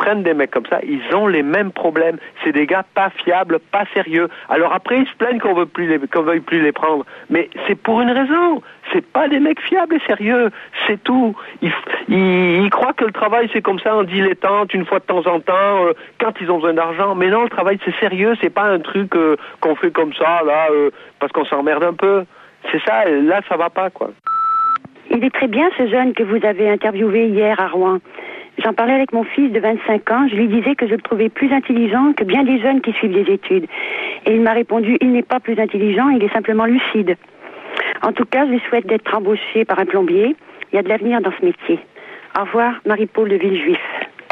prennent des mecs comme ça, ils ont les mêmes problèmes. C'est des gars pas fiables, pas sérieux. Alors après, ils se plaignent qu'on veuille plus les prendre. Mais c'est pour une raison. C'est pas des mecs fiables et sérieux. C'est tout. Ils croient que le travail, c'est comme ça, en dilettante, une fois de temps en temps, quand ils ont besoin d'argent. Mais non, le travail, c'est sérieux. C'est pas un truc qu'on fait comme ça, là, parce qu'on s'emmerde un peu. C'est ça, là, ça va pas, quoi. Il est très bien, ce jeune que vous avez interviewé hier à Rouen. J'en parlais avec mon fils de 25 ans. Je lui disais que je le trouvais plus intelligent que bien des jeunes qui suivent des études. Et il m'a répondu, il n'est pas plus intelligent, il est simplement lucide. En tout cas, je lui souhaite d'être embauché par un plombier. Il y a de l'avenir dans ce métier. Au revoir, Marie-Paul de Villejuif.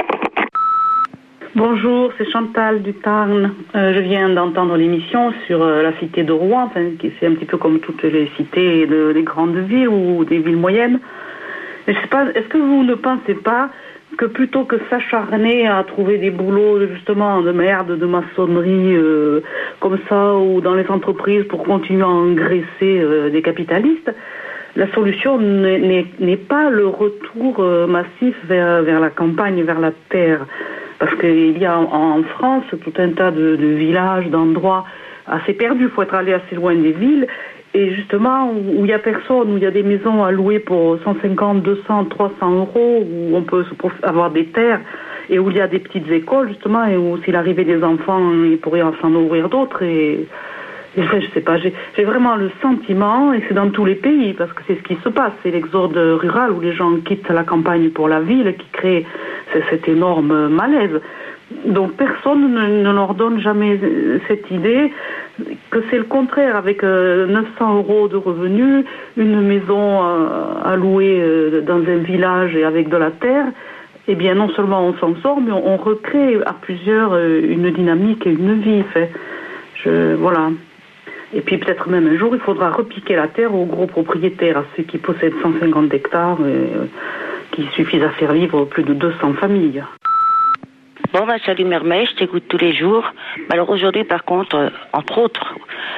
Bonjour, c'est Chantal du Tarn. Je viens d'entendre l'émission sur la cité de Rouen, qui c'est un petit peu comme toutes les cités des grandes villes ou des villes moyennes. Je sais pas, est-ce que vous ne pensez pas que plutôt que s'acharner à trouver des boulots justement de merde, de maçonnerie comme ça, ou dans les entreprises pour continuer à engraisser des capitalistes, la solution n'est pas le retour massif vers la campagne, vers la terre. Parce qu'il y a en France tout un tas de villages, d'endroits assez perdus. Il faut être allé assez loin des villes. Et justement, où il n'y a personne, où il y a des maisons à louer pour 150, 200, 300 euros, où on peut avoir des terres, et où il y a des petites écoles, justement, et où s'il arrivait des enfants, il pourrait s'en ouvrir d'autres. Et enfin, je sais pas, j'ai vraiment le sentiment, et c'est dans tous les pays, parce que c'est ce qui se passe, c'est l'exode rural où les gens quittent la campagne pour la ville, qui crée cet énorme malaise. Donc personne ne leur donne jamais cette idée que c'est le contraire, avec 900 euros de revenus, une maison à louer dans un village et avec de la terre, eh bien non seulement on s'en sort, mais on recrée à plusieurs une dynamique et une vie. Voilà. Et puis peut-être même un jour, il faudra repiquer la terre aux gros propriétaires, à ceux qui possèdent 150 hectares, qui suffisent à faire vivre plus de 200 familles. Bon, salut Mermet, je t'écoute tous les jours. Alors aujourd'hui, par contre, entre autres,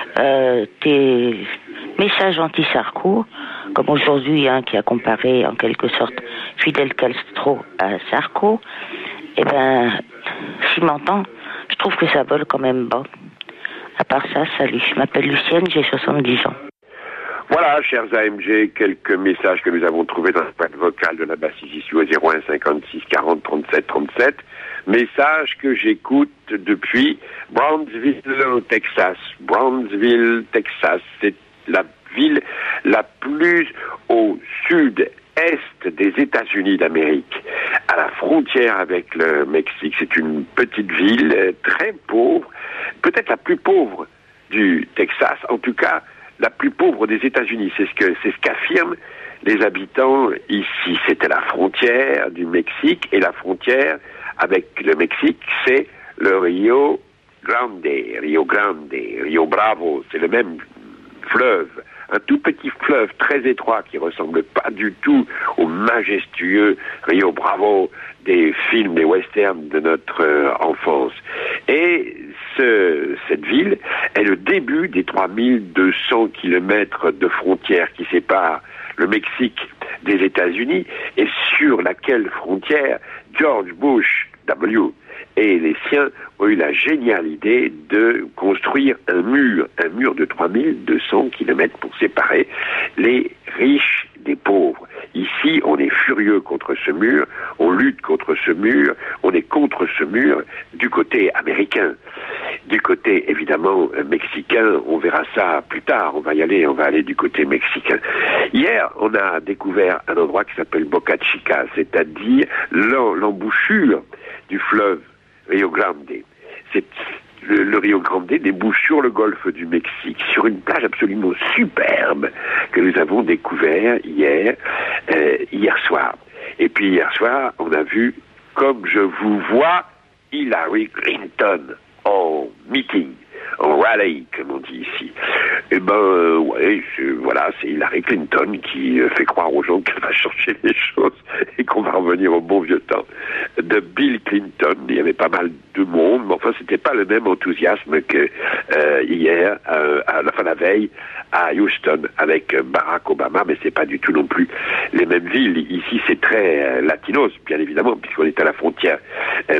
tes messages anti-Sarko, comme aujourd'hui, qui a comparé en quelque sorte Fidel Castro à Sarko, eh ben, s'il m'entend, je trouve que ça vole quand même bas. À part ça, salut, je m'appelle Lucienne, j'ai 70 ans. Voilà, chers AMG, quelques messages que nous avons trouvés dans la boîte vocale de la Bassis ici au 01 56 40 37 37. Message que j'écoute depuis Brownsville, Texas. Brownsville, Texas, c'est la ville la plus au sud-est des États-Unis d'Amérique, à la frontière avec le Mexique. C'est une petite ville très pauvre, peut-être la plus pauvre du Texas, en tout cas la plus pauvre des États-Unis. C'est ce qu'affirment les habitants ici. C'était la frontière du Mexique, et la frontière avec le Mexique, c'est le Rio Grande, Rio Bravo, c'est le même fleuve, un tout petit fleuve très étroit qui ressemble pas du tout au majestueux Rio Bravo des films, des westerns de notre enfance. Et cette ville est le début des 3200 kilomètres de frontière qui séparent le Mexique des États-Unis, et sur laquelle frontière George Bush W et les siens ont eu la géniale idée de construire un mur de 3200 kilomètres pour séparer les riches des pauvres. Ici, on est furieux contre ce mur, on lutte contre ce mur, on est contre ce mur du côté américain. Du côté, évidemment, mexicain, on verra ça plus tard, on va aller du côté mexicain. Hier, on a découvert un endroit qui s'appelle Boca Chica, c'est-à-dire l'embouchure du fleuve Rio Grande. Le Rio Grande débouche sur le golfe du Mexique, sur une plage absolument superbe que nous avons découvert hier soir. Et puis hier soir, on a vu, comme je vous vois, Hillary Clinton en meeting, en rallye, comme on dit ici. Eh ben, voilà, c'est Hillary Clinton qui fait croire aux gens qu'elle va changer les choses et qu'on va revenir au bon vieux temps de Bill Clinton. Il y avait pas mal de monde, mais enfin, c'était pas le même enthousiasme que hier, la veille, à Houston, avec Barack Obama, mais c'est pas du tout non plus les mêmes villes. Ici, c'est très latinos, bien évidemment, puisqu'on est à la frontière